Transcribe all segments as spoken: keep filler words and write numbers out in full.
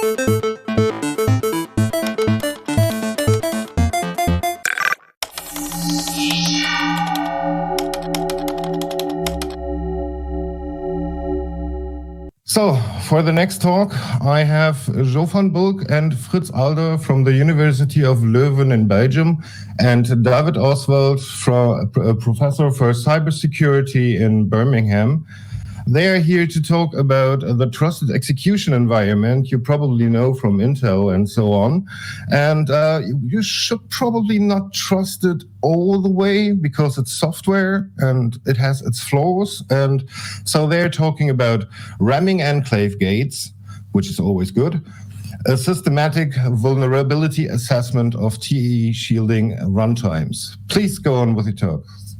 So, for the next talk, I have Jo van Bulk and Frits Alder from the University of Leuven in Belgium, and David Oswald, from, a professor for cybersecurity in Birmingham. They are here to talk about the trusted execution environment you probably know from Intel and so on. And uh, you should probably not trust it all the way because it's software and it has its flaws. And so they're talking about ramming enclave gates, which is always good, a systematic vulnerability assessment of T E shielding runtimes. Please go on with your talk.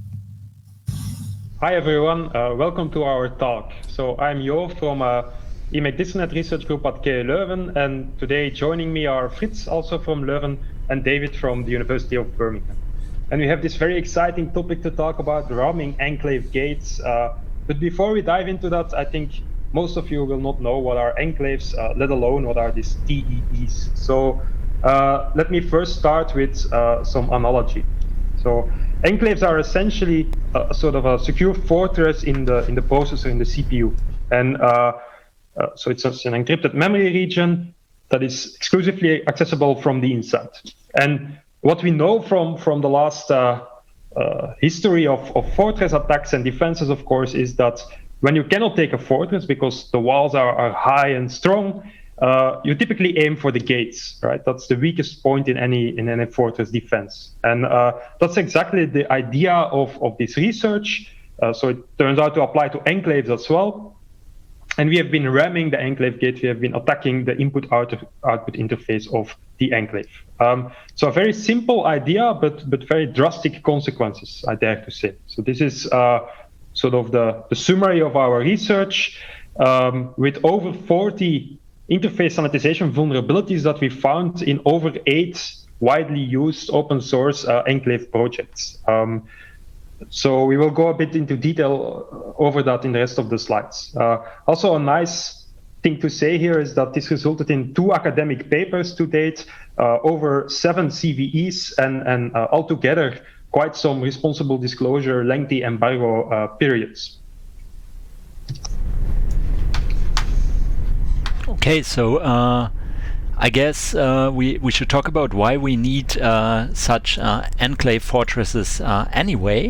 Hi everyone, uh, welcome to our talk. So I'm Jo from uh, E M E C DISNET research group at K U Leuven, and today joining me are Frits, also from Leuven, and David from the University of Birmingham. And we have this very exciting topic to talk about, ramming enclave gates. Uh, but before we dive into that, I think most of you will not know what are enclaves, uh, let alone what are these T E Es. So uh, let me first start with uh, some analogy. So enclaves are essentially a, sort of a secure fortress in the in the processor, in the C P U. And uh, uh, so it's, it's an encrypted memory region that is exclusively accessible from the inside. And what we know from, from the last uh, uh, history of, of fortress attacks and defenses, of course, is that when you cannot take a fortress because the walls are, are high and strong, Uh, you typically aim for the gates, right? That's the weakest point in any in any fortress defense, and uh, that's exactly the idea of of this research. Uh, so it turns out to apply to enclaves as well. And we have been ramming the enclave gate. We have been attacking the input-output interface of the enclave. Um, so a very simple idea, but but very drastic consequences, I dare to say. So this is uh, sort of the the summary of our research, um, with over forty interface sanitization vulnerabilities that we found in over eight widely used open source uh, enclave projects. Um, so we will go a bit into detail over that in the rest of the slides. Uh, also, a nice thing to say here is that this resulted in two academic papers to date, uh, over seven C V Es, and, and uh, altogether quite some responsible disclosure, lengthy embargo uh, periods. Okay, so uh, I guess uh, we, we should talk about why we need uh, such uh, enclave fortresses uh, anyway.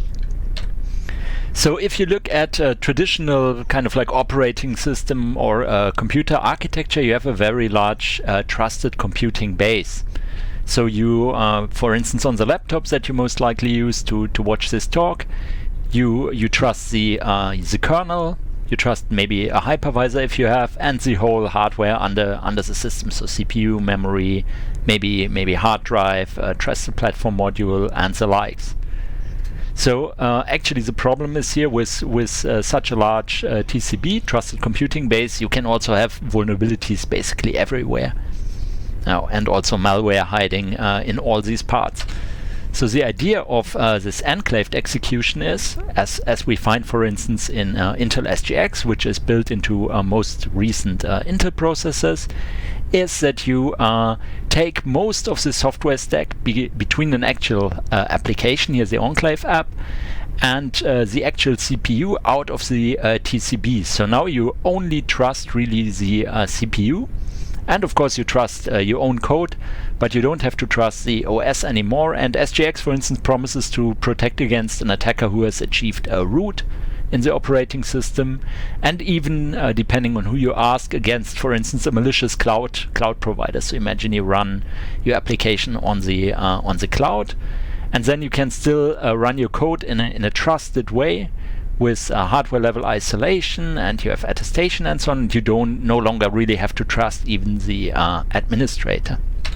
So if you look at a traditional kind of like operating system or uh, computer architecture, you have a very large uh, trusted computing base. So you, uh, for instance, on the laptops that you most likely use to, to watch this talk, you, you trust the, uh, the kernel, you trust maybe a hypervisor if you have, and the whole hardware under under the system, so C P U, memory, maybe maybe hard drive, a trusted platform module, and the likes. So uh, actually the problem is here with with uh, such a large uh, T C B, trusted computing base, you can also have vulnerabilities basically everywhere. Now, and also malware hiding uh, in all these parts. So the idea of uh, this enclaved execution is, as as we find, for instance, in uh, Intel S G X, which is built into uh, most recent uh, Intel processors, is that you uh, take most of the software stack be between an actual uh, application, here's the Enclave app, and uh, the actual C P U out of the uh, T C B. So now you only trust really the uh, C P U. And of course you trust uh, your own code, but you don't have to trust the O S anymore. And S G X, for instance, promises to protect against an attacker who has achieved a root in the operating system, and even, uh, depending on who you ask, against, for instance, a malicious cloud cloud provider. So imagine you run your application on the uh, on the cloud, and then you can still uh, run your code in a, in a trusted way, with uh, hardware level isolation, and you have attestation and so on, and you don't no longer really have to trust even the uh, administrator.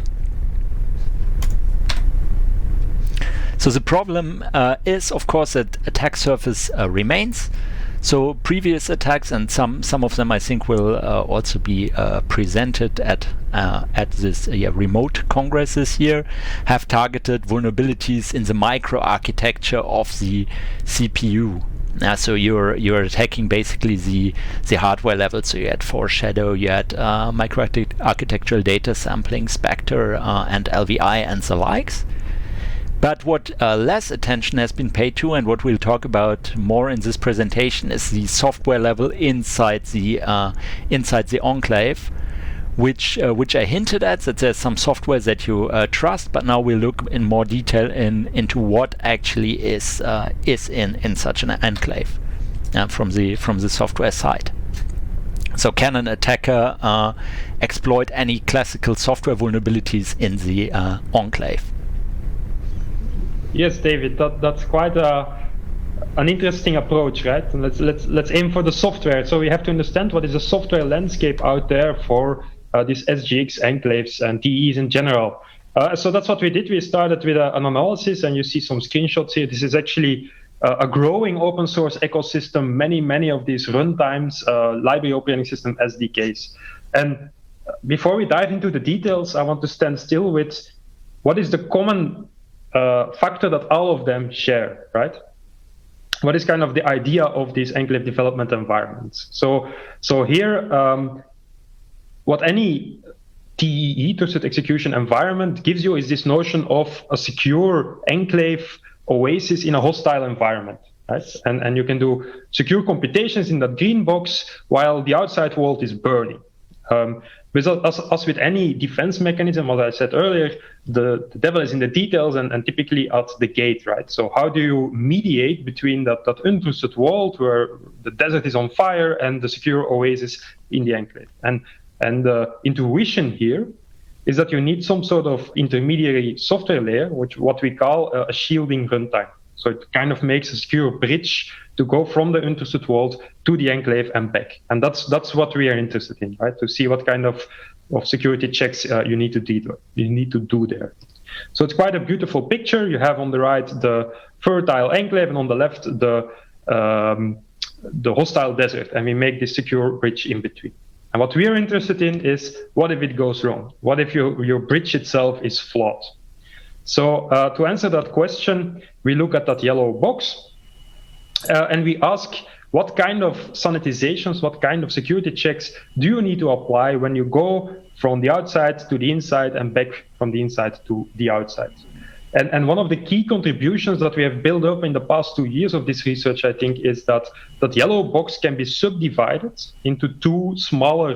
So the problem uh, is, of course, that attack surface uh, remains. So previous attacks, and some some of them I think will uh, also be uh, presented at uh, at this uh, yeah, remote congress this year, have targeted vulnerabilities in the microarchitecture of the C P U. Uh, so you're you're attacking basically the the hardware level. So you had Foreshadow, you had uh, microarchitectural data sampling, Spectre, uh, and L V I, and the likes. But what uh, less attention has been paid to, and what we'll talk about more in this presentation, is the software level inside the uh, inside the enclave, which uh, which I hinted at, that there's some software that you uh, trust, but now we'll look in more detail in into what actually is uh, is in in such an enclave uh, from the from the software side. So can an attacker uh, exploit any classical software vulnerabilities in the uh, enclave? Yes, David, that that's quite a an interesting approach, right? And let's let's let's aim for the software. So we have to understand what is the software landscape out there for Uh, these S G X enclaves and T E Es in general. Uh, so that's what we did. We started with a, an analysis, and you see some screenshots here. This is actually uh, a growing open source ecosystem, many, many of these runtimes, uh, library operating system S D Ks. And before we dive into the details, I want to stand still with what is the common uh, factor that all of them share, right? What is kind of the idea of these enclave development environments? So, so here, um, what any T E E, trusted execution environment, gives you is this notion of a secure enclave oasis in a hostile environment, right? And, and you can do secure computations in that green box while the outside world is burning. Um, with, as, as with any defense mechanism, as I said earlier, the, the devil is in the details, and, and typically at the gate, right? So how do you mediate between that, that untrusted world where the desert is on fire and the secure oasis in the enclave? And And the intuition here is that you need some sort of intermediary software layer, which what we call a shielding runtime. So it kind of makes a secure bridge to go from the untrusted world to the enclave and back. And that's that's what we are interested in, right? To see what kind of, of security checks uh, you need to do you need to do there. So it's quite a beautiful picture. You have on the right the fertile enclave, and on the left the um, the hostile desert, and we make this secure bridge in between. And what we are interested in is, what if it goes wrong? What if your, your bridge itself is flawed? So uh, to answer that question, we look at that yellow box uh, and we ask, what kind of sanitizations, what kind of security checks do you need to apply when you go from the outside to the inside and back from the inside to the outside? And, and one of the key contributions that we have built up in the past two years of this research, I think, is that that yellow box can be subdivided into two smaller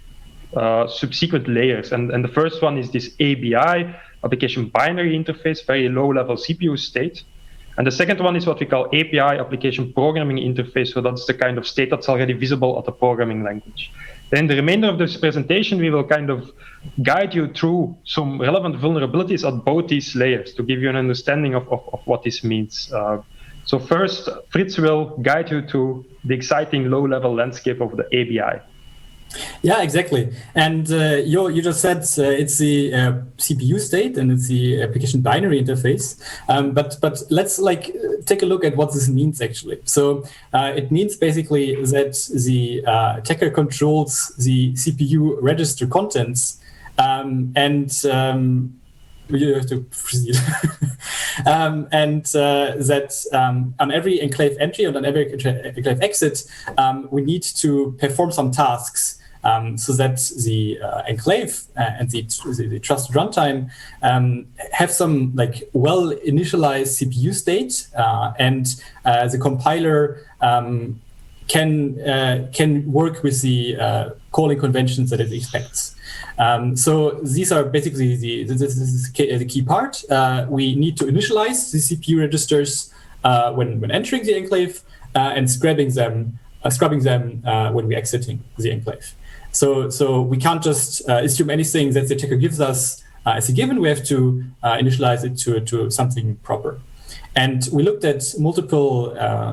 uh, subsequent layers. And, and the first one is this A B I, application binary interface, very low level C P U state. And the second one is what we call A P I, application programming interface. So that's the kind of state that's already visible at the programming language. Then in the remainder of this presentation, we will kind of guide you through some relevant vulnerabilities at both these layers to give you an understanding of, of, of what this means. Uh, so first, Fritz will guide you to the exciting low-level landscape of the A B I. Yeah, exactly. And uh, you, you just said uh, it's the uh, C P U state and it's the application binary interface. Um, but but let's like take a look at what this means actually. So uh, it means basically that the uh, attacker controls the C P U register contents um, and um, you have to proceed. um, and uh, that um, on every enclave entry and on every enclave exit, um, we need to perform some tasks um, so that the uh, enclave uh, and the, the, the trusted runtime um, have some like well initialized C P U state, uh, and uh, the compiler um, can uh, can work with the uh, calling conventions that it expects. Um, so these are basically the this is the key part. Uh, we need to initialize the C P U registers uh, when when entering the enclave uh, and scrubbing them uh, scrubbing them uh, when we're exiting the enclave. So so we can't just uh, assume anything that the attacker gives us uh, as a given. We have to uh, initialize it to to something proper. And we looked at multiple uh,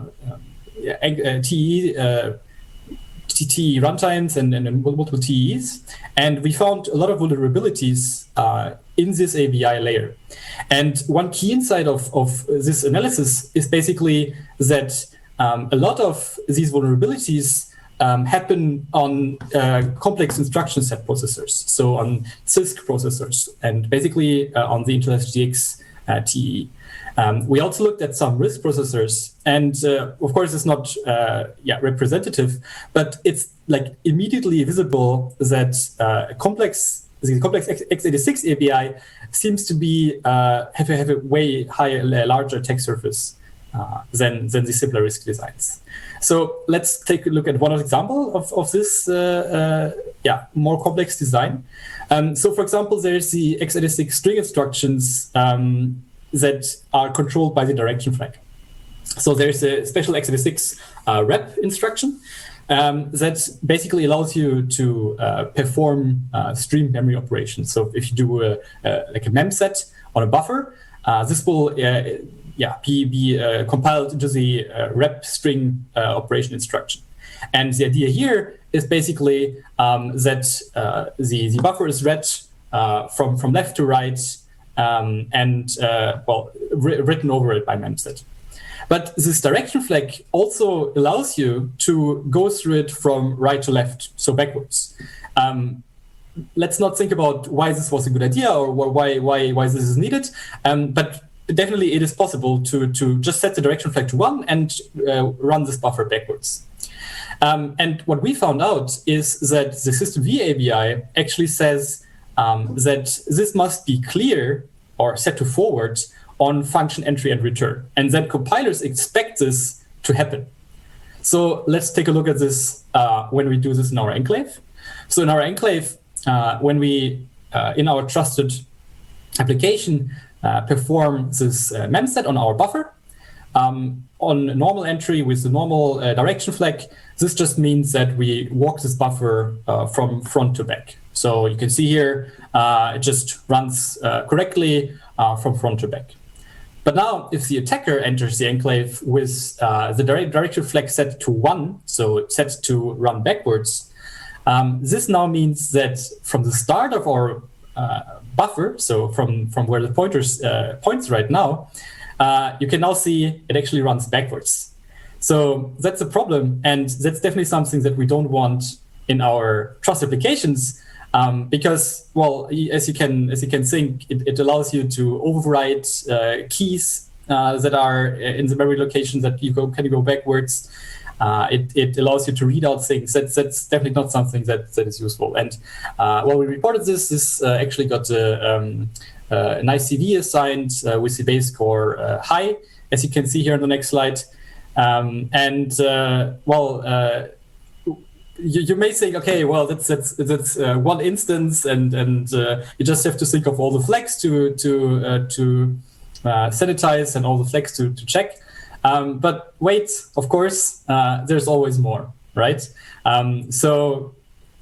uh, T E uh, T E runtimes and, and multiple T E Es, and we found a lot of vulnerabilities uh, in this A B I layer. And one key insight of, of this analysis is basically that um, a lot of these vulnerabilities um, happen on uh, complex instruction set processors, so on C I S C processors, and basically uh, on the Intel S G X uh, T E. Um, we also looked at some RISC processors, and uh, of course it's not uh, yeah, representative, but it's like immediately visible that uh, complex the complex x eighty-six A P I seems to be uh, have, a, have a way higher, larger attack surface uh, than than the simpler RISC designs. So let's take a look at one example of of this uh, uh, yeah more complex design. Um, so for example, there's the x eighty-six string instructions um, that are controlled by the direction flag. So there's a special x eighty-six uh, rep instruction um, that basically allows you to uh, perform uh, stream memory operations. So if you do a, a, like a memset on a buffer, uh, this will uh, yeah be, be uh, compiled into the uh, rep string uh, operation instruction. And the idea here is basically um, that uh, the, the buffer is read uh, from, from left to right um, and, uh, well, written over it by memset. But this direction flag also allows you to go through it from right to left, so backwards. Um, let's not think about why this was a good idea or why why why this is needed, um, but definitely it is possible to, to just set the direction flag to one and uh, run this buffer backwards. Um, and what we found out is that the system V A P I actually says um, that this must be clear or set to forward on function entry and return, and that compilers expect this to happen. So let's take a look at this uh, when we do this in our enclave. So in our enclave, uh, when we, uh, in our trusted application, uh, perform this uh, memset on our buffer, um, on normal entry with the normal uh, direction flag, this just means that we walk this buffer uh, from front to back. So you can see here, uh, it just runs uh, correctly uh, from front to back. But now, if the attacker enters the enclave with uh, the direct direction flag set to one, so set to run backwards, um, this now means that from the start of our uh, buffer, so from, from where the pointers uh, points right now, uh, you can now see it actually runs backwards. So that's a problem, and that's definitely something that we don't want in our trust applications. Um, because, well, as you can as you can think, it, it allows you to override uh, keys uh, that are in the memory location that you go can you go backwards. Uh, it, it allows you to read out things. That's that's definitely not something that, that is useful. And uh, while we reported this, this uh, actually got a, um, a nice C V assigned uh, with the base score uh, high, as you can see here on the next slide. Um, and uh, well. Uh, You, you may think, okay, well, that's that's that's uh, one instance, and and uh, you just have to think of all the flags to to uh, to uh, sanitize and all the flags to to check. Um, but wait, of course, uh, there's always more, right? Um, so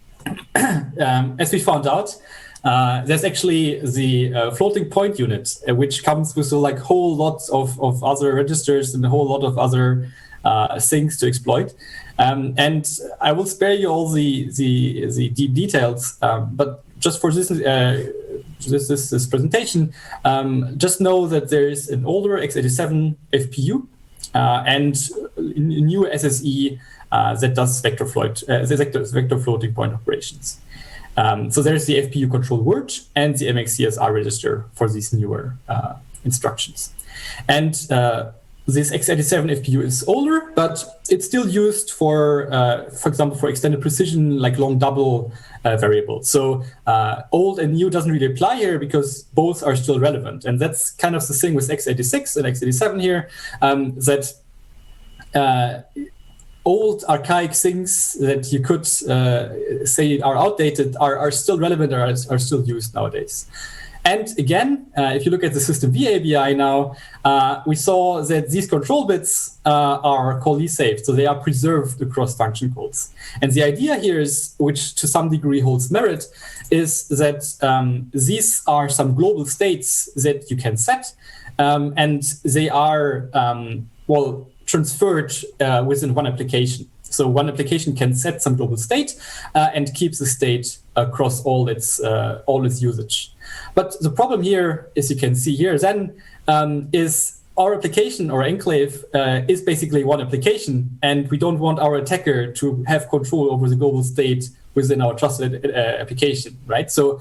um, as we found out, uh, there's actually the uh, floating point unit, uh, which comes with a like whole lot of of other registers and a whole lot of other uh, things to exploit. Um, and I will spare you all the the, the deep details, um, but just for this, uh, this, this this presentation, um, just know that there is an older x eighty-seven F P U uh, and a new S S E uh, that does vector float, uh, vector, vector floating point operations. Um, so there's the F P U control word and the M X C S R register for these newer uh, instructions. And uh, this x eighty-seven F P U is older, but it's still used for, uh, for example, for extended precision, like long double uh, variables. So uh, old and new doesn't really apply here because both are still relevant. And that's kind of the thing with x eighty-six and x eighty-seven here, um, that uh, old archaic things that you could uh, say are outdated are, are still relevant or are, are still used nowadays. And again, uh, if you look at the system V A P I now, uh, we saw that these control bits uh, are call safe, so they are preserved across function calls. And the idea here is, which to some degree holds merit, is that um, these are some global states that you can set, um, and they are, um, well, transferred uh, within one application. So one application can set some global state uh, and keep the state across all its uh, all its usage. But the problem here, as you can see here, then um, is our application or enclave uh, is basically one application, and we don't want our attacker to have control over the global state within our trusted uh, application, right? So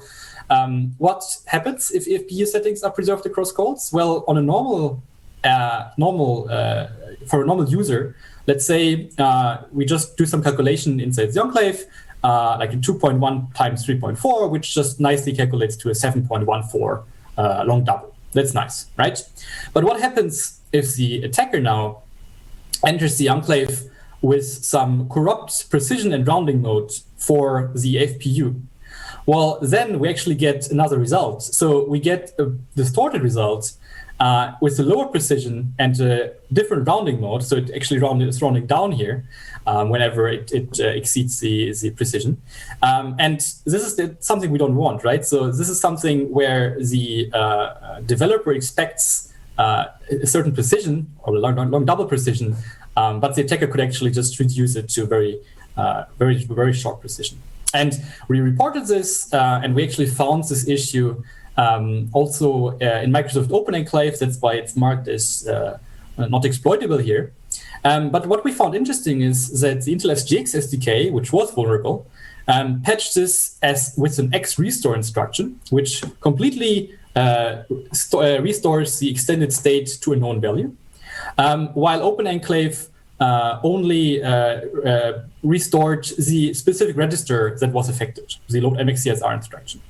um, what happens if F P U settings are preserved across calls? Well, on a normal, uh, normal uh, for a normal user, let's say uh, we just do some calculation inside the enclave, uh, like a two point one times three point four, which just nicely calculates to a seven point one four uh, long double. That's nice, right? But what happens if the attacker now enters the enclave with some corrupt precision and rounding mode for the F P U? Well, then we actually get another result. So we get a distorted result uh, with a lower precision and a different rounding mode. So it actually round, is rounding down here um, whenever it, it uh, exceeds the, the precision. Um, and this is the, something we don't want, right? So this is something where the uh, developer expects uh, a certain precision or long, long, long double precision, um, but the attacker could actually just reduce it to very, uh, very, very short precision. And we reported this, uh, and we actually found this issue um, also uh, in Microsoft OpenEnclave. That's why it's marked as uh, not exploitable here. Um, but what we found interesting is that the Intel S G X S D K, which was vulnerable, um, patched this as with an X restore instruction, which completely uh, uh, restores the extended state to a known value, um, while OpenEnclave uh, only uh, uh, restored the specific register that was affected, the load M X C S R instruction.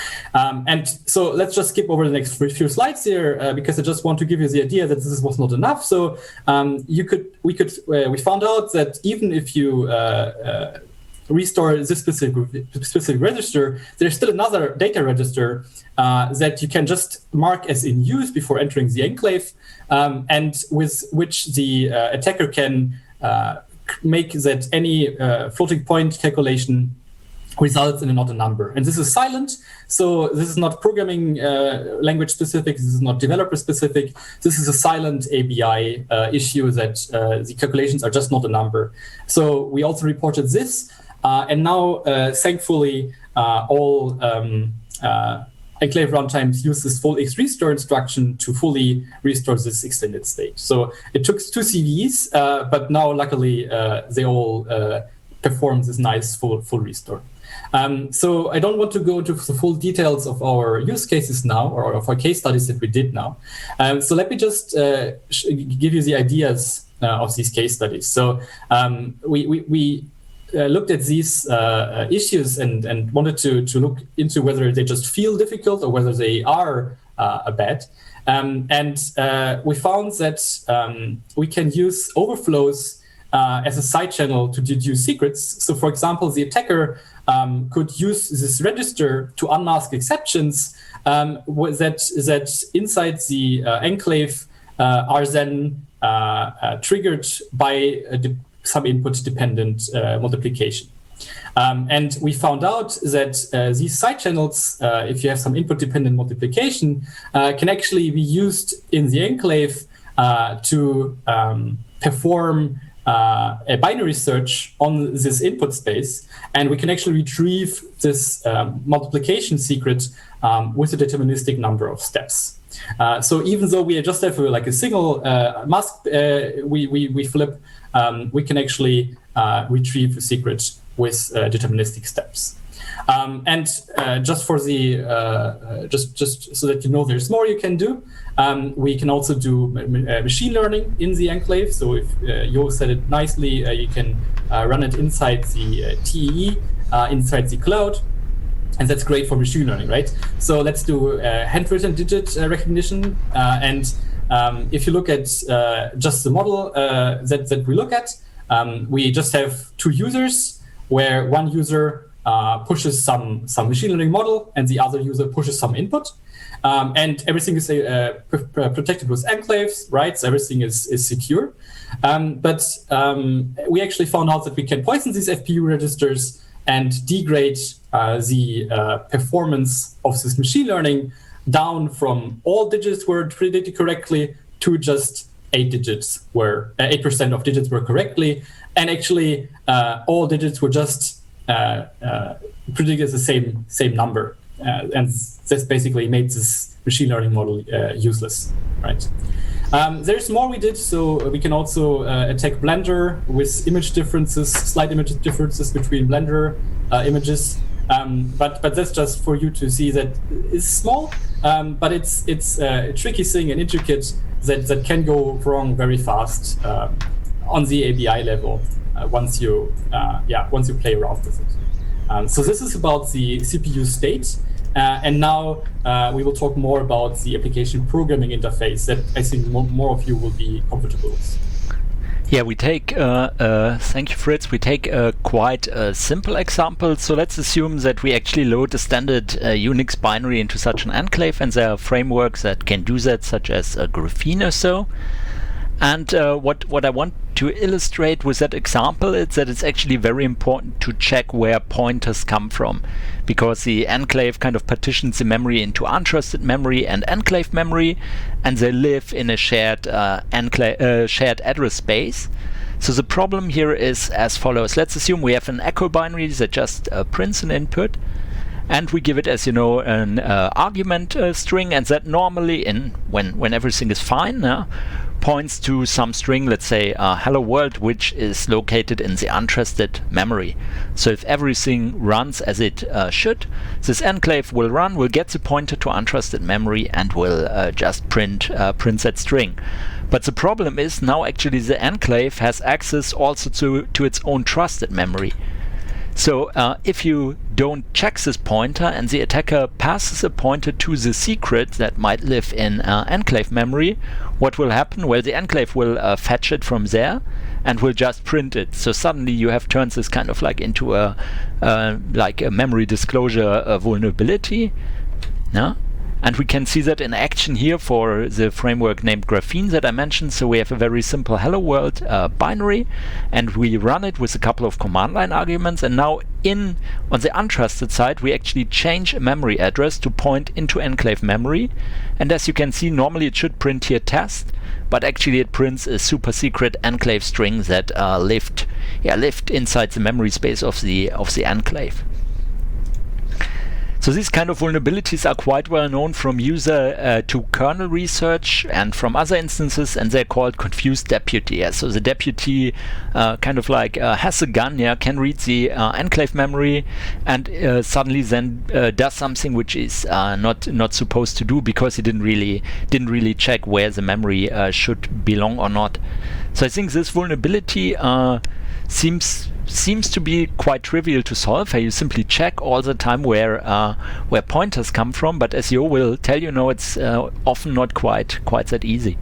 Um, and so let's just skip over the next few slides here uh, because I just want to give you the idea that this was not enough. So um, you could, we could, uh, we found out that even if you uh, uh, restore this specific specific register, there's still another data register uh, that you can just mark as in use before entering the enclave, um, and with which the uh, attacker can uh, make that any uh, floating point calculation results in a not a number. And this is silent, so this is not programming uh, language specific, this is not developer specific, this is a silent A B I uh, issue that uh, the calculations are just not a number. So we also reported this, uh, and now uh, thankfully uh, all um, uh, enclave runtimes use this full X restore instruction to fully restore this extended state. So it took two C V Es, uh, but now luckily uh, they all uh, perform this nice full, full restore. Um, so I don't want to go into the full details of our use cases now, or of our case studies that we did now. Um, so let me just uh, give you the ideas uh, of these case studies. So um, we, we, we uh, looked at these uh, issues and, and wanted to, to look into whether they just feel difficult or whether they are uh, bad. Um, and uh, we found that um, we can use overflows uh, as a side channel to deduce secrets. So for example, the attacker Um, could use this register to unmask exceptions um, that that inside the uh, enclave uh, are then uh, uh, triggered by a de- some input-dependent uh, multiplication. Um, and we found out that uh, these side channels, uh, if you have some input-dependent multiplication, uh, can actually be used in the enclave uh, to um, perform Uh, a binary search on this input space, and we can actually retrieve this um, multiplication secret um, with a deterministic number of steps. Uh, so even though we just have a, like a single uh, mask uh, we, we, we flip, um, we can actually uh, retrieve a secret with uh, deterministic steps. Um, and uh, just for the uh, just just so that you know there's more you can do, um, we can also do ma- uh, machine learning in the enclave. So if uh, Jo said it nicely, uh, you can uh, run it inside the uh, T E E, uh, inside the cloud, and that's great for machine learning, right? So let's do uh, handwritten digit uh, recognition, uh, and um, if you look at uh, just the model uh, that that we look at, um, we just have two users where one user Uh, pushes some some machine learning model, and the other user pushes some input, um, and everything is uh, pr- protected with enclaves, right? So everything is is secure. Um, but um, we actually found out that we can poison these F P U registers and degrade uh, the uh, performance of this machine learning down from all digits were predicted correctly to just eight digits were uh, eight percent of digits were correctly, and actually uh, all digits were just Uh, uh, predicted the same same number, uh, and this basically made this machine learning model uh, useless, right? Um, there's more we did, so we can also uh, attack Blender with image differences, slight image differences between Blender uh, images. Um, but but that's just for you to see that it's small, um, but it's it's uh, a tricky thing and intricate that, that can go wrong very fast uh, on the A B I level uh, once you uh, yeah once you play around with it. Um, so this is about the C P U state. Uh, and now uh, we will talk more about the application programming interface that I think more, more of you will be comfortable with. Yeah, we take, uh, uh, thank you, Fritz, we take a quite a simple example. So let's assume that we actually load a standard uh, Unix binary into such an enclave, and there are frameworks that can do that, such as uh, Graphene or so. And uh, what, what I want to illustrate with that example is that it's actually very important to check where pointers come from, because the enclave kind of partitions the memory into untrusted memory and enclave memory, and they live in a shared uh, enclave, uh, shared address space. So the problem here is as follows. Let's assume we have an echo binary that just uh, prints an input, and we give it, as you know, an uh, argument uh, string, and that normally, in when when everything is fine, uh, points to some string, let's say uh, hello world, which is located in the untrusted memory. So if everything runs as it uh, should, this enclave will run, will get the pointer to untrusted memory, and will uh, just print uh, print that string. But the problem is now actually the enclave has access also to, to its own trusted memory. So uh, if you don't check this pointer and the attacker passes a pointer to the secret that might live in uh, enclave memory, what will happen? Well, the enclave will uh, fetch it from there and will just print it. So suddenly you have turned this kind of like into a uh, like a memory disclosure uh, vulnerability. No? And we can see that in action here for the framework named Graphene that I mentioned. So we have a very simple hello world uh, binary, and we run it with a couple of command line arguments. And now in on the untrusted side, we actually change a memory address to point into enclave memory. And as you can see, normally it should print here test, but actually it prints a super secret enclave string that uh, lived, yeah, lived inside the memory space of the of the enclave. So these kind of vulnerabilities are quite well known from user uh, to kernel research and from other instances, and they're called confused deputy. Yeah. So the deputy uh, kind of like uh, has a gun, yeah, can read the uh, enclave memory, and uh, suddenly then uh, does something which is uh, not not supposed to do, because he didn't really didn't really check where the memory uh, should belong or not. So I think this vulnerability uh, seems seems to be quite trivial to solve. You simply check all the time where uh, where pointers come from, but as Jo will tell you now, it's uh, often not quite quite that easy.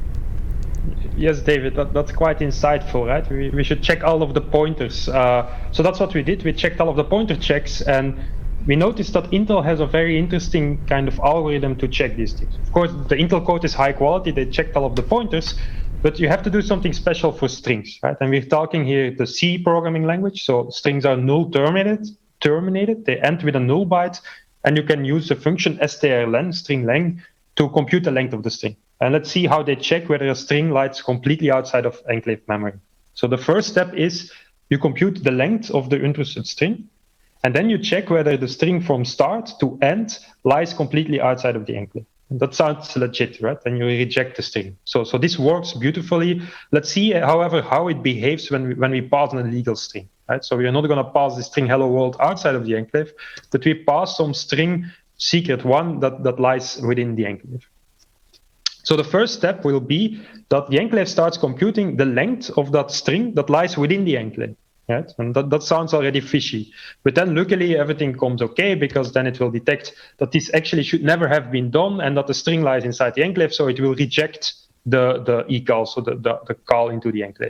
Yes, David, that, that's quite insightful, right? We, we should check all of the pointers. Uh, so that's what we did. We checked all of the pointer checks, and we noticed that Intel has a very interesting kind of algorithm to check these things. Of course, the Intel code is high quality. They checked all of the pointers, but you have to do something special for strings, right? And we're talking here the C programming language. So strings are null terminated. Terminated. They end with a null byte, and you can use the function strlen, string length, to compute the length of the string. And let's see how they check whether a string lies completely outside of enclave memory. So the first step is you compute the length of the untrusted string, and then you check whether the string from start to end lies completely outside of the enclave. And that sounds legit, right? And you reject the string. So, so this works beautifully. Let's see, however, how it behaves when we, when we pass an illegal string, right? So we are not going to pass the string hello world outside of the enclave, but we pass some string secret one that, that lies within the enclave. So the first step will be that the enclave starts computing the length of that string that lies within the enclave. Right? And that, that sounds already fishy. But then luckily everything comes okay, because then it will detect that this actually should never have been done and that the string lies inside the enclave, so it will reject the, the eCall, so the, the, the call into the enclave.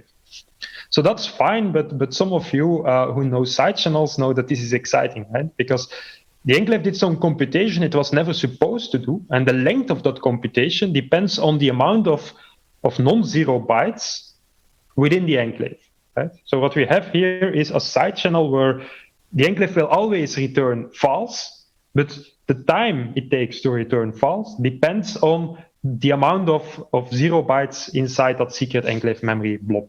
So that's fine, but, but some of you uh, who know side channels know that this is exciting, right? Because the enclave did some computation it was never supposed to do, and the length of that computation depends on the amount of, of non-zero bytes within the enclave. Right? So what we have here is a side channel where the enclave will always return false, but the time it takes to return false depends on the amount of, of zero bytes inside that secret enclave memory blob.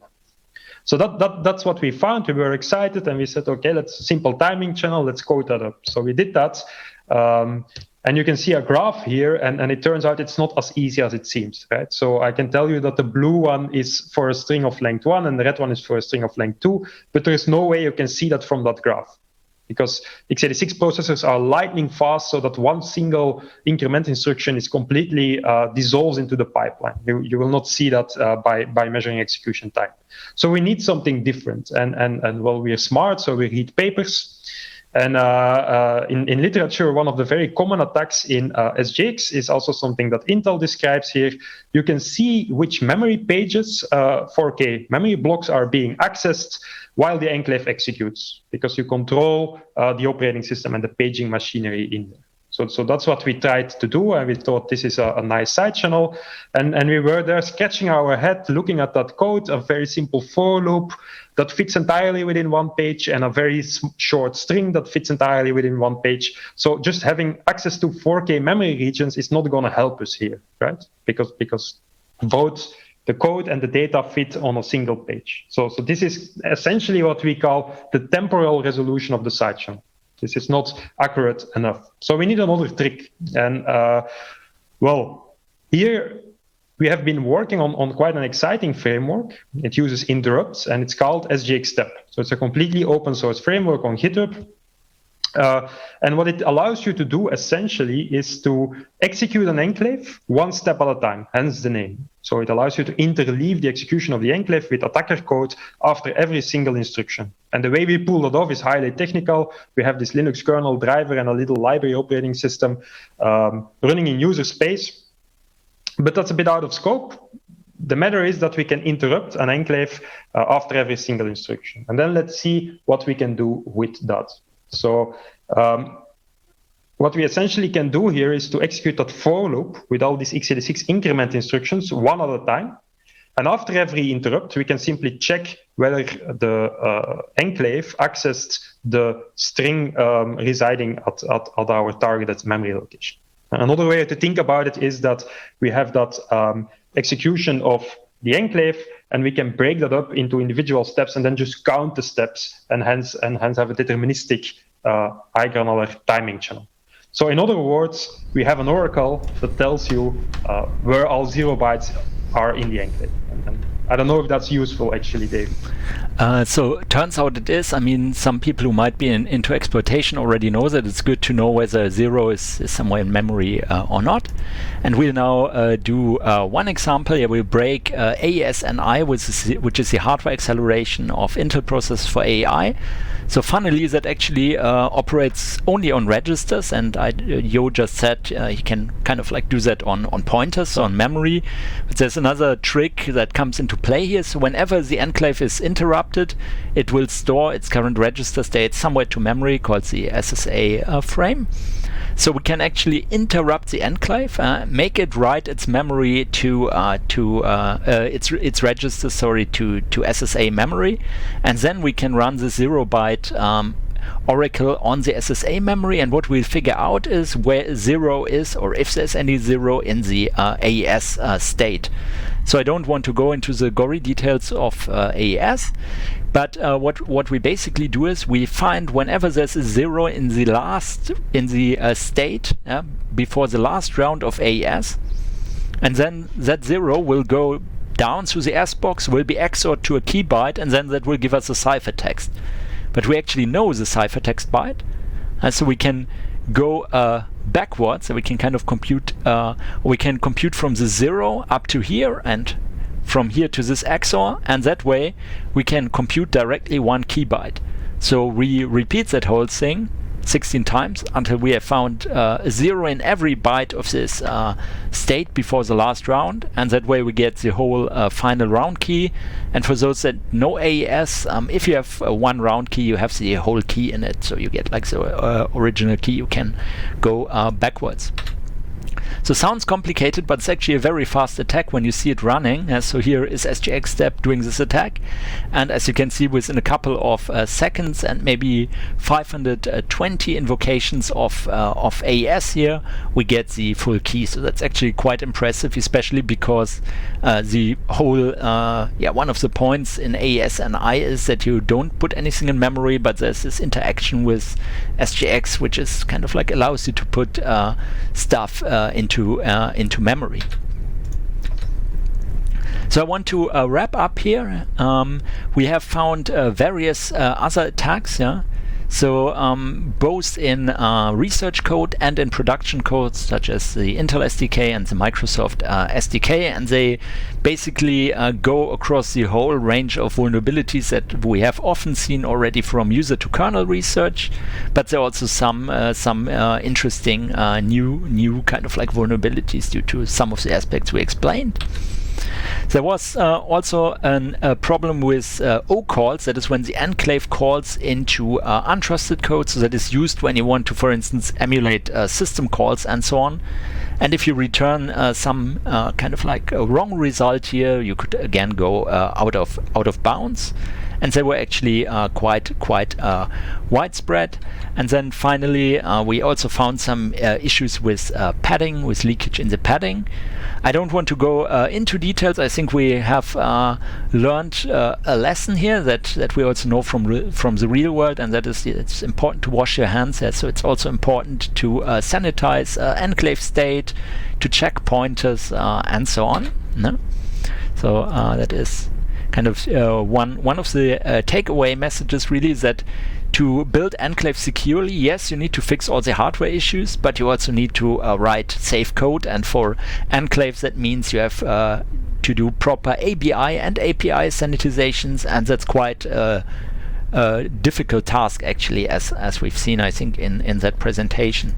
So that, that that's what we found. We were excited and we said, okay, let's simple timing channel, let's code that up. So we did that. Um, And you can see a graph here, and, and it turns out it's not as easy as it seems, right? So I can tell you that the blue one is for a string of length one, and the red one is for a string of length two, but there is no way you can see that from that graph. because x eighty-six processors are lightning fast, so that one single increment instruction is completely uh, dissolves into the pipeline. You, you will not see that uh, by, by measuring execution time. So we need something different. And, and, and well, we are smart, so we read papers. And uh, uh, in, in literature, one of the very common attacks in uh, S G X is also something that Intel describes here. You can see which memory pages, uh, four K memory blocks, are being accessed while the enclave executes, because you control uh, the operating system and the paging machinery in there. So, so that's what we tried to do, and we thought this is a, a nice side channel. And, and we were there scratching our head, looking at that code, a very simple for loop that fits entirely within one page, and a very short string that fits entirely within one page. So just having access to four K memory regions is not going to help us here, right? Because, because both the code and the data fit on a single page. So, so this is essentially what we call the temporal resolution of the side channel. This is not accurate enough. So we need another trick. And uh, well, here we have been working on, on quite an exciting framework. It uses interrupts, and it's called S G X Step. So it's a completely open source framework on GitHub. Uh, and what it allows you to do essentially is to execute an enclave one step at a time, hence the name. So it allows you to interleave the execution of the enclave with attacker code after every single instruction. And the way we pull that off is highly technical. We have this Linux kernel driver and a little library operating system um, running in user space. But that's a bit out of scope. The matter is that we can interrupt an enclave uh, after every single instruction. And then let's see what we can do with that. So um, what we essentially can do here is to execute that for loop with all these x eighty-six increment instructions one at a time. And after every interrupt, we can simply check whether the uh, enclave accessed the string um, residing at, at, at our targeted memory location. Another way to think about it is that we have that um, execution of the enclave, and we can break that up into individual steps and then just count the steps, and hence and hence have a deterministic uh, high granular timing channel. So in other words, we have an oracle that tells you uh, where all zero bytes are in the enclave. And, and I don't know if that's useful, actually, Dave. Uh, so turns out it is. I mean, some people who might be in, into exploitation already know that it's good to know whether zero is, is somewhere in memory uh, or not. And we'll now uh, do uh, one example. Here we'll break uh, A E S N I, which is, the, which is the hardware acceleration of Intel processors for A I. So funnily, that actually uh, operates only on registers, and I, uh, Yo just said uh, he can kind of like do that on, on pointers, so on memory. But there's another trick that comes into play here. So whenever the enclave is interrupted, it will store its current register state somewhere to memory, called the S S A uh, frame. So we can actually interrupt the enclave, uh, make it write its memory to uh, to uh, uh, its its register, sorry, to to S S A memory, and then we can run the zero byte um, oracle on the S S A memory. And what we'll figure out is where zero is, or if there's any zero in the uh, A E S uh, state. So I don't want to go into the gory details of uh, A E S. But uh, what what we basically do is we find whenever there's a zero in the last in the uh, state uh, before the last round of A E S, and then that zero will go down through the S box, will be X O R'd to a key byte, and then that will give us a ciphertext. But we actually know the ciphertext byte, and so we can go uh, backwards, and we can kind of compute. Uh, we can compute from the zero up to here, and from here to this X O R, and that way we can compute directly one key byte. So we repeat that whole thing sixteen times until we have found uh, a zero in every byte of this uh, state before the last round, and that way we get the whole uh, final round key. And for those that know A E S, um, if you have uh, one round key, you have the whole key in it, so you get like the uh, original key. You can go uh, backwards. So sounds complicated, but it's actually a very fast attack when you see it running. Uh, so here is S G X Step doing this attack, and as you can see, within a couple of uh, seconds and maybe five hundred twenty invocations of uh, of A E S here, we get the full key. So that's actually quite impressive, especially because uh, the whole uh, yeah one of the points in A E S N I is that you don't put anything in memory, but there's this interaction with S G X, which is kind of like allows you to put uh, stuff uh, into uh, into memory. So I want to uh, wrap up here. Um, we have found uh, various uh, other attacks. Yeah. So um, both in uh, research code and in production codes, such as the Intel S D K and the Microsoft uh, S D K, and they basically uh, go across the whole range of vulnerabilities that we have often seen already from user to kernel research. But there are also some uh, some uh, interesting uh, new new kind of like vulnerabilities due to some of the aspects we explained. There was uh, also an, a problem with uh, O calls, that is when the enclave calls into uh, untrusted code, so that is used when you want to, for instance, emulate uh, system calls and so on. And if you return uh, some uh, kind of like a wrong result here, you could again go uh, out of out of bounds. And they were actually uh, quite quite uh, widespread. And then finally, uh, we also found some uh, issues with uh, padding, with leakage in the padding. I don't want to go uh, into details. I think we have uh, learned uh, a lesson here that, that we also know from re from the real world, and that is it's important to wash your hands there. So it's also important to uh, sanitize uh, enclave state, to check pointers, uh, and so on. No? So uh, that is kind of uh, one one of the uh, takeaway messages really, is that to build enclave securely, yes, you need to fix all the hardware issues, but you also need to uh, write safe code. And for enclaves, that means you have uh, to do proper A B I and A P I sanitizations, and that's quite uh, a difficult task actually, as as we've seen, I think, in in that presentation.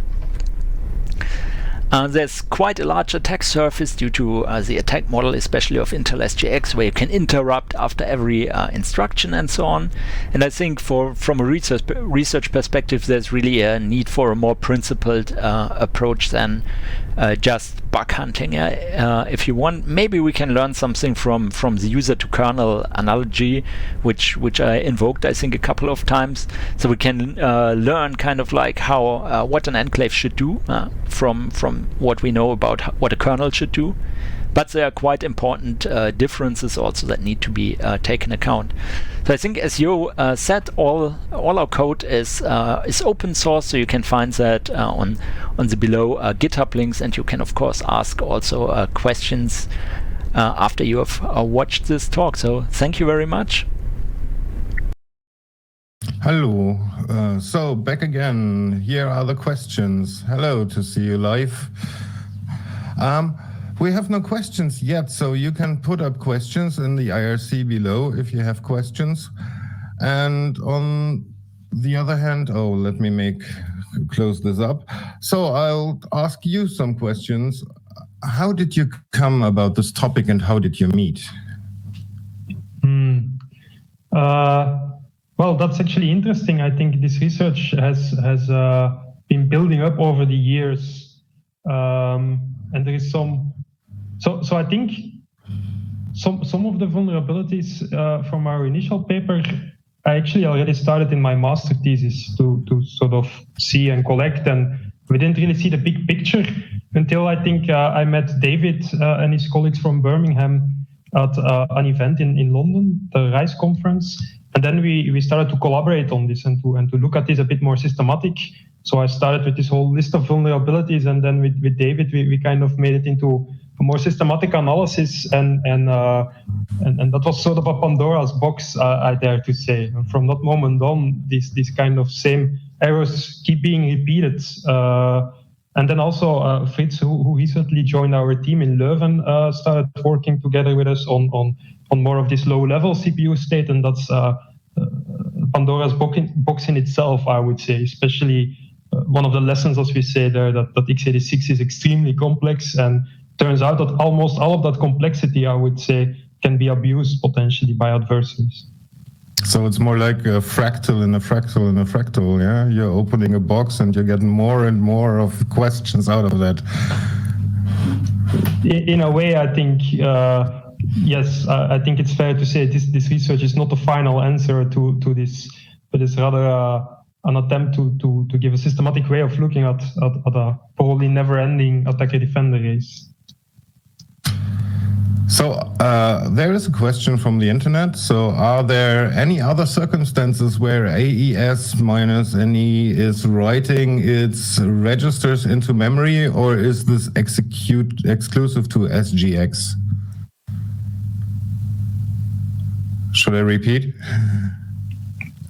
Uh, there's quite a large attack surface due to uh, the attack model, especially of Intel S G X, where you can interrupt after every uh, instruction and so on. And I think for from a research research perspective, there's really a need for a more principled uh, approach than uh, just bug hunting. Uh, uh, if you want, maybe we can learn something from from the user to kernel analogy, which which I invoked, I think, a couple of times. So we can uh, learn kind of like how uh, what an enclave should do uh, from from what we know about what a kernel should do. But there are quite important uh, differences also that need to be uh, taken account. So I think, as Jo uh, said, all all our code is uh, is open source, so you can find that uh, on on the below uh, GitHub links, and you can of course ask also uh, questions uh, after you have uh, watched this talk. So thank you very much. Hello. Uh, so back again. Here are the questions. Hello, to see you live. Um, we have no questions yet, so you can put up questions in the I R C below if you have questions. And on the other hand, oh, let me make close this up. So I'll ask you some questions. How did you come about this topic, and how did you meet? Hmm. Uh, Well, that's actually interesting. I think this research has has uh, been building up over the years, um, and there is some. So, so I think some some of the vulnerabilities uh, from our initial paper, I actually already started in my master thesis to to sort of see and collect, and we didn't really see the big picture until I think uh, I met David uh, and his colleagues from Birmingham at uh, an event in in London, the RISE conference. And then we, we started to collaborate on this and to and to look at this a bit more systematic. So I started with this whole list of vulnerabilities, and then with, with David, we, we kind of made it into a more systematic analysis, and and uh, and, and that was sort of a Pandora's box, uh, I dare to say. And from that moment on, this this kind of same errors keep being repeated. Uh, and then also uh, Fritz, who, who recently joined our team in Leuven, uh, started working together with us on on. on more of this low-level C P U state, and that's uh, uh, Pandora's box in itself, I would say. Especially uh, one of the lessons, as we say there, that, that x eighty-six is extremely complex, and turns out that almost all of that complexity, I would say, can be abused potentially by adversaries. So it's more like a fractal in a fractal in a fractal, yeah? You're opening a box and you're getting more and more of questions out of that. In a way, I think... Uh, Yes, uh, I think it's fair to say this this research is not the final answer to, to this, but it's rather uh, an attempt to, to, to give a systematic way of looking at, at, at a probably never-ending attacker-defender race. So uh, there is a question from the internet. So are there any other circumstances where A E S minus N E is writing its registers into memory, or is this execute exclusive to S G X? Should I repeat?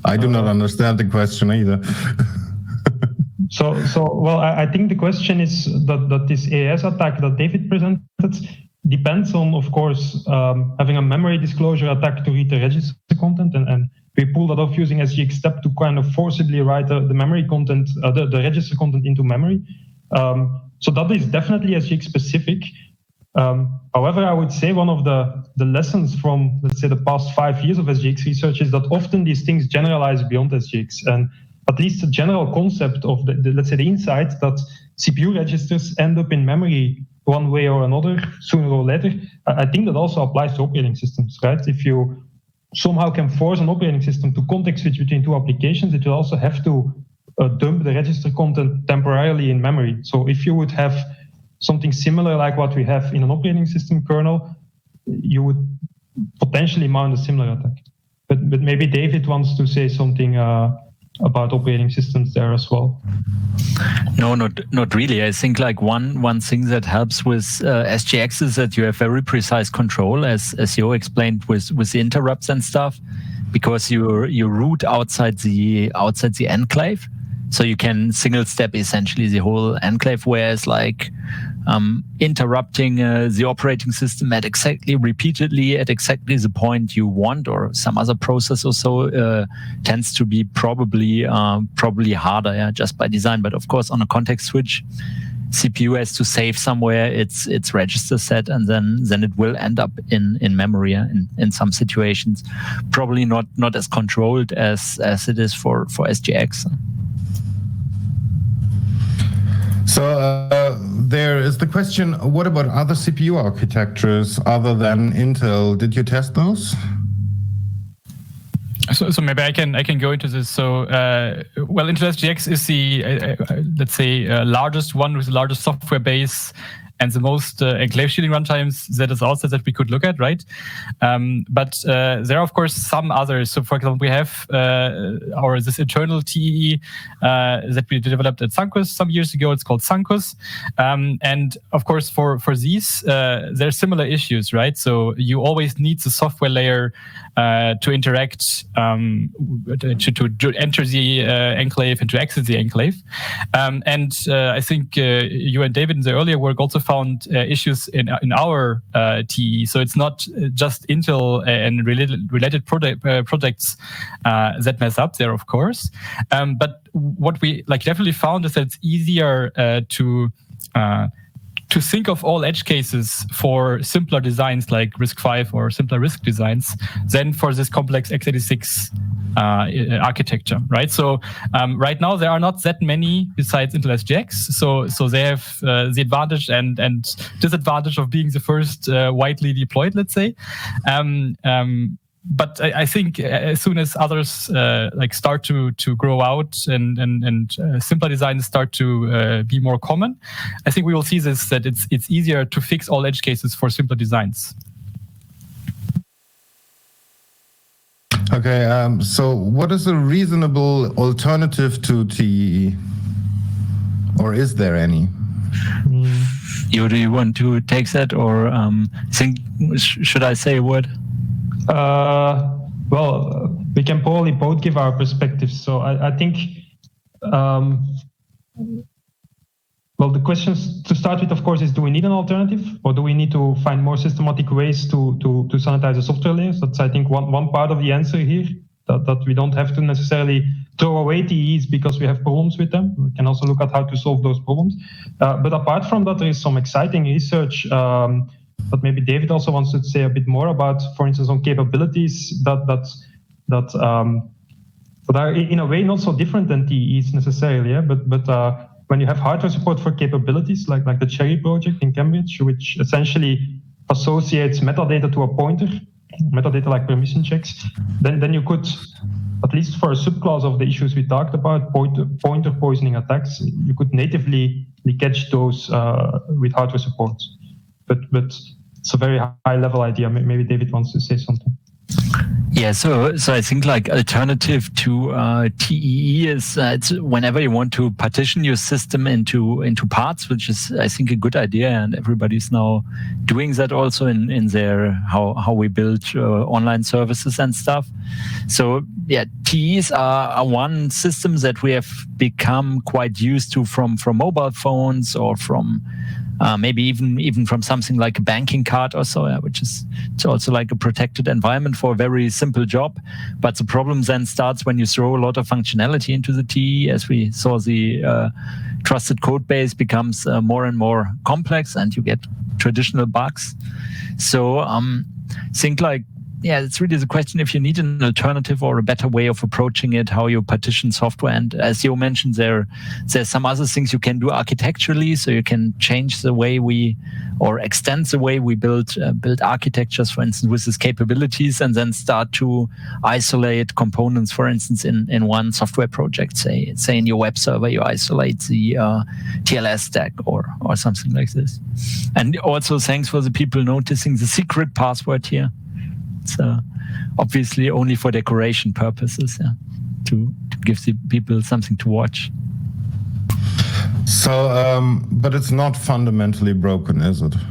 I do not understand the question either. so, so well, I, I think the question is that, that this A E S attack that David presented depends on, of course, um, having a memory disclosure attack to read the register content, and, and we pull that off using S G X step to kind of forcibly write uh, the memory content, uh, the, the register content into memory. Um, so that is definitely S G X specific. Um, however, I would say one of the, the lessons from, let's say, the past five years of S G X research is that often these things generalize beyond S G X. And at least the general concept of, the, the let's say, the insight that C P U registers end up in memory one way or another, sooner or later, I think that also applies to operating systems, right? If you somehow can force an operating system to context switch between two applications, it will also have to uh, dump the register content temporarily in memory. So if you would have something similar like what we have in an operating system kernel, you would potentially mount a similar attack. But, but maybe David wants to say something uh, about operating systems there as well. No, not not really. I think like one one thing that helps with uh, S G X is that you have very precise control, as as Jo explained with with the interrupts and stuff, because you you root outside the outside the enclave, so you can single step essentially the whole enclave. Whereas like um, interrupting uh, the operating system at exactly repeatedly at exactly the point you want, or some other process or so, uh, tends to be probably uh, probably harder, yeah, just by design. But of course, on a context switch, C P U has to save somewhere its its register set, and then then it will end up in in memory, yeah, in in some situations. Probably not not as controlled as as it is for for S G X. So uh, there is the question, what about other C P U architectures other than Intel? Did you test those? So, so maybe I can I can go into this. So, uh, well, Intel S G X is the uh, uh, let's say uh, largest one with the largest software base and the most uh, enclave shielding runtimes that is also that we could look at, right? Um, but uh, there are of course some others. So, for example, we have uh, our this internal T E E uh, that we developed at Sancus some years ago. It's called Sancus, um, and of course for for these uh, there are similar issues, right? So you always need the software layer uh, to interact, um, to, to, to enter the uh, enclave and to exit the enclave. Um, and uh, I think uh, you and David in the earlier work also found uh, issues in in our uh, T E E. So it's not just Intel and related related product, uh, projects uh, that mess up there, of course. Um, but what we like definitely found is that it's easier uh, to uh, to think of all edge cases for simpler designs like RISC-V or simpler RISC designs than for this complex x eighty-six uh, architecture, right? So um, right now there are not that many besides Intel S G X. So so they have uh, the advantage and and disadvantage of being the first uh, widely deployed, let's say. Um, um, But I, I think as soon as others uh, like start to to grow out and and and uh, simpler designs start to uh, be more common, I think we will see this that it's it's easier to fix all edge cases for simpler designs. Okay, um, so what is a reasonable alternative to T E E, or is there any? You do you want to take that, or um, think sh- should I say a word? Uh, well, we can probably both give our perspectives. So I, I think, um, well, the questions to start with, of course, is do we need an alternative, or do we need to find more systematic ways to to, to sanitize the software layers? That's, I think, one, one part of the answer here, that, that we don't have to necessarily throw away T E Es because we have problems with them. We can also look at how to solve those problems. Uh, but apart from that, there is some exciting research um, but maybe David also wants to say a bit more about, for instance, on capabilities that that that um, that are in a way not so different than T E Es necessarily. Yeah? But but uh, when you have hardware support for capabilities like like the Cherry project in Cambridge, which essentially associates metadata to a pointer, metadata like permission checks, then then you could, at least for a subclass of the issues we talked about, pointer, pointer poisoning attacks, you could natively catch those uh, with hardware support. But but it's a very high level idea. Maybe David wants to say something. Yeah, so so I think like alternative to uh, T E E is uh, it's whenever you want to partition your system into into parts, which is I think a good idea, and everybody's now doing that also in in their how how we build uh, online services and stuff. So yeah, T E Es are, are one system that we have become quite used to from from mobile phones or from Uh, maybe even even from something like a banking card or so, yeah, which is it's also like a protected environment for a very simple job. But the problem then starts when you throw a lot of functionality into the T E E, as we saw the uh, trusted code base becomes uh, more and more complex, and you get traditional bugs. So um, think like, yeah, it's really the question if you need an alternative or a better way of approaching it, how you partition software. And as you mentioned, there there's some other things you can do architecturally, so you can change the way we or extend the way we build uh, build architectures, for instance, with these capabilities, and then start to isolate components, for instance, in, in one software project. Say say in your web server, you isolate the uh, T L S stack or or something like this. And also thanks for the people noticing the secret password here. So obviously only for decoration purposes, yeah, to, to give the people something to watch. So, um, but it's not fundamentally broken, is it?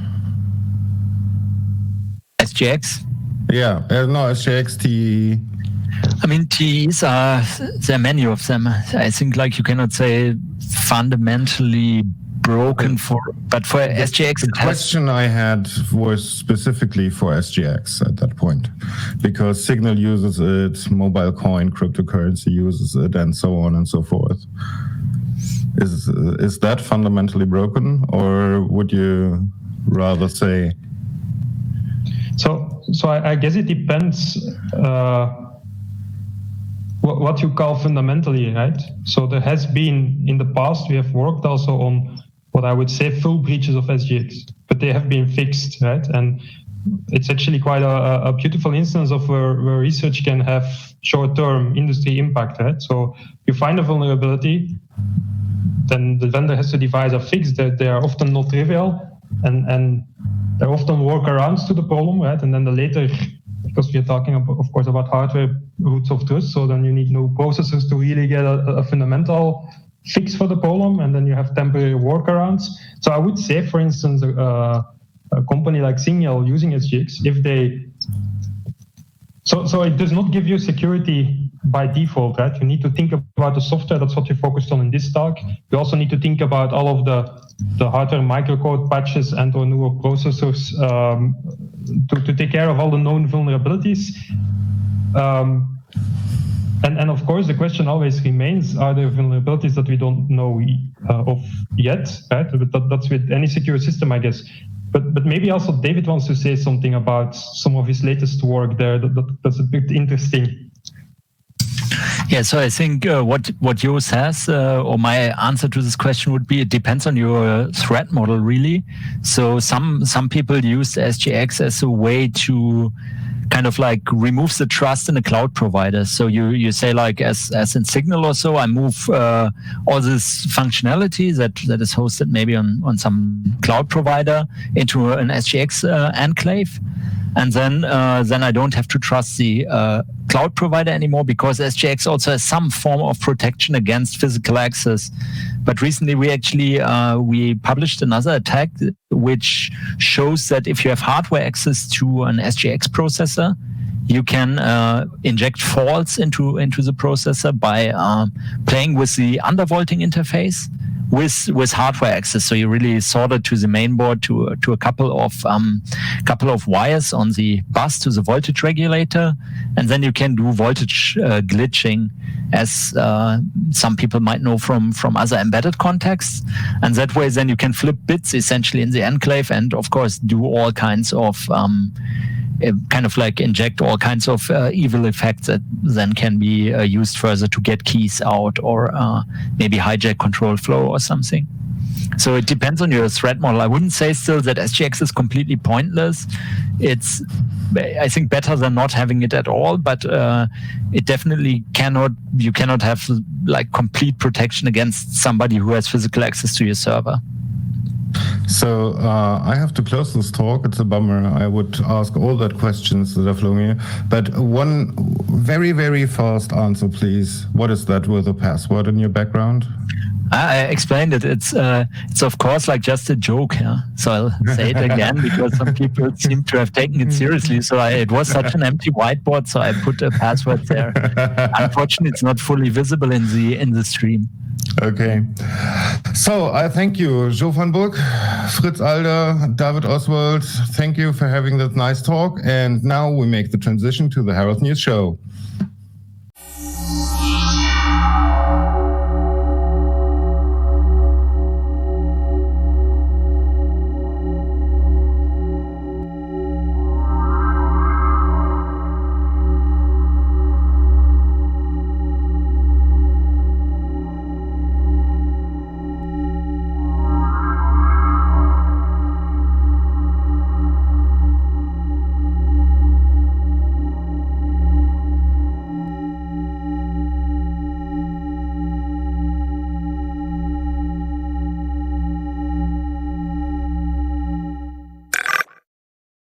S G X? Yeah, uh, no, S G X, T E E. I mean, T E Es are, there are many of them. I think like you cannot say fundamentally broken for, but for S G X, the question I had was specifically for S G X at that point, because Signal uses it, Mobile Coin cryptocurrency uses it, and so on and so forth. Is is that fundamentally broken, or would you rather say? So, so I, I guess it depends uh, what, what you call fundamentally, right? So there has been in the past we have worked also on what I would say full breaches of S G X, but they have been fixed, right? And it's actually quite a, a beautiful instance of where, where research can have short-term industry impact, right? So you find a vulnerability, then the vendor has to devise a fix that they are often not trivial, and, and there are often workarounds to the problem, right? And then the later, because we're talking about, of course, about hardware roots of trust, so then you need no processors to really get a, a fundamental fix for the problem, and then you have temporary workarounds. So I would say, for instance, uh, a company like Signal using S G X, if they, so so it does not give you security by default, right? You need to think about the software. That's what we focused on in this talk. You also need to think about all of the the hardware microcode patches and or newer processors um, to to take care of all the known vulnerabilities. Um, And, and of course, the question always remains, are there vulnerabilities that we don't know uh, of yet, right? But that, that's with any secure system, I guess. But but maybe also David wants to say something about some of his latest work there. That, that, that's a bit interesting. Yeah, so I think uh, what what Jo says, uh, or my answer to this question would be, it depends on your threat model, really. So some some people use S G X as a way to kind of like removes the trust in a cloud provider. So you you say like as as in Signal or so, I move uh, all this functionality that that is hosted maybe on on some cloud provider into an S G X uh, enclave, and then uh, then I don't have to trust the uh, cloud provider anymore, because S G X also has some form of protection against physical access. But recently we actually uh, we published another attack which shows that if you have hardware access to an S G X processor, you can uh, inject faults into into the processor by uh, playing with the undervolting interface with with hardware access. So you really solder to the mainboard to to a couple of um, couple of wires on the bus to the voltage regulator, and then you can do voltage uh, glitching, as uh, some people might know from from other embedded contexts. And that way, then you can flip bits essentially in the enclave, and of course do all kinds of um, kind of like inject all kinds of uh, evil effects that then can be uh, used further to get keys out, or uh, maybe hijack control flow or something. So it depends on your threat model. I wouldn't say still that S G X is completely pointless. It's, I think, better than not having it at all, but uh, it definitely cannot, you cannot have like complete protection against somebody who has physical access to your server. So uh, I have to close this talk. It's a bummer. I would ask all that questions that are flowing here. But one very, very fast answer, please. What is that with a password in your background? I explained it. It's uh, it's of course like just a joke. Yeah? So I'll say it again because some people seem to have taken it seriously. So I, it was such an empty whiteboard, so I put a password there. Unfortunately, it's not fully visible in the in the stream. Okay. So I thank you, Jo van Bulk, Fritz Alder, David Oswald. Thank you for having that nice talk. And now we make the transition to the Herald News Show.